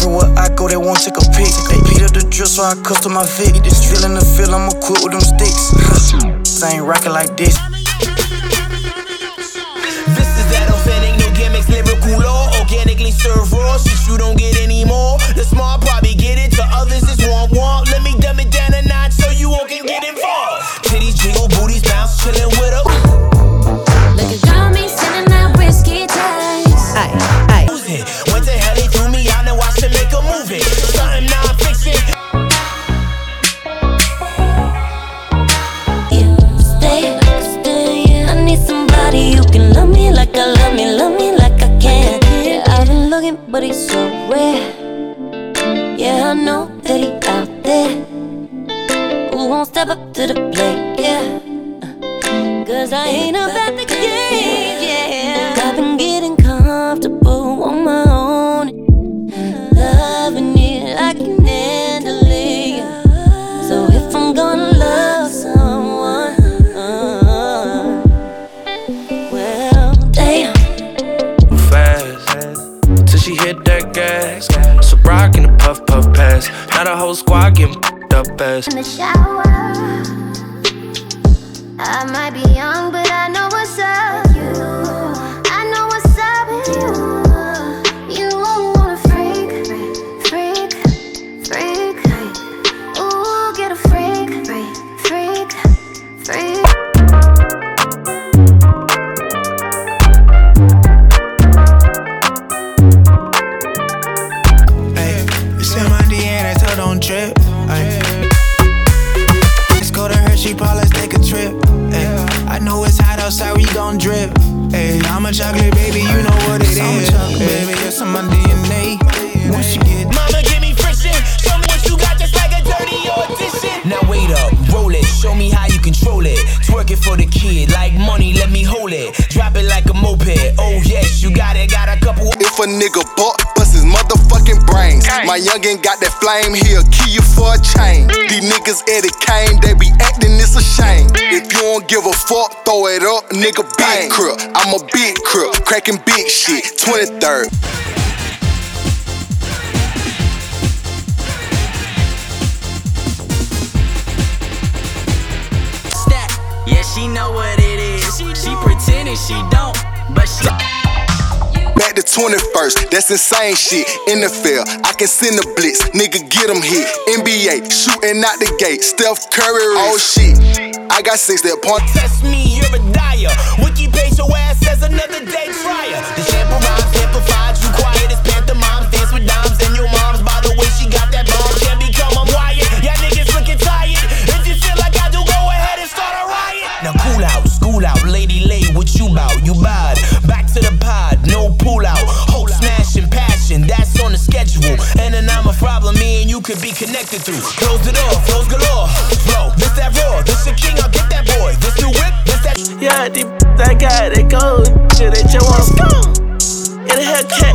Everywhere I go, they won't take a pic. They beat up the drill, so I custom my Vic. This feeling the feel, I'ma quit with them sticks. I ain't rockin' like this. This is that authentic, no gimmicks, lyrical law. Organically serve raw, since you don't get any more. The smart probably get it, to others it's want. Let me dumb it down a notch so you all can get involved. Titties jiggle, booties bounce, chillin' with her. Look at got me sending that risky text. Aye. Went to hell, they threw me out, now watch them make a movie. Something non-fiction. I need somebody who can love me like I love me like I can. Yeah, I've been looking, but he's so rare. Yeah, I know that he out there who won't step up to the plate, yeah. Cause I ain't about the game, yeah. I've been getting comfortable on my own, loving it, I can handle it. So if I'm gonna love someone, well, damn. Fast, till she hit that gas. So rock in the puff pass. Now the whole squad getting up ass. In the shower, I might be young, but I know what's up with you. I know what's up with you. You wanna freak. Ooh, get a freak. Ay, it's in my DNA, so don't trip. Ay. Let's go to her, she probably let's take a trip. Ay. I know it's hot outside, we gon' drip. Ay, I'm a chocolate baby, you know what it is. I'm a chocolate baby, it's in my DNA. Once you get Mama, give me friction. Show me what you got, just like a dirty audition. Now wait up, roll it. Show me how you control it. Twerk it for the kid, like money, let me hold it. Drop it like a moped. Oh yes, you got it. Got a couple. If a nigga bust his motherfucking brains, my youngin' got that flame, he'll kill you for a chain. These niggas Eddie Kane, they be acting, it's a shame. If you don't give a fuck, throw it up, nigga, bang. Crip, I'm a big crip, cracking big shit. 23rd. Yeah, she know what it is. She pretending she don't, but she. Back to 21st, that's insane shit. NFL, I can send a blitz, nigga get him hit. NBA, shooting out the gate, Steph Curry, oh shit. I got 6 that point. Test me, you're a dyer. Wiki page your ass as another day fryer. The shampoo rhymes amplified, you quiet as pantomimes. Dance with dimes and your moms. By the way, she got that bomb. Can't become a riot. Y'all niggas looking tired. If you feel like I do, go ahead and start a riot. Now cool out, school out, lady lay, what you bout? You bad. Back to the pod, no pull out. Hope, smashing, passion, that's on the schedule. And then I'm a problem, me and you could be connected through. Close the door, flows galore. Flow, this that raw, this the king, I'll get that boy. This new whip, this that. Yeah, I got it, go. Shit, they just wanna go. In the Hellcat.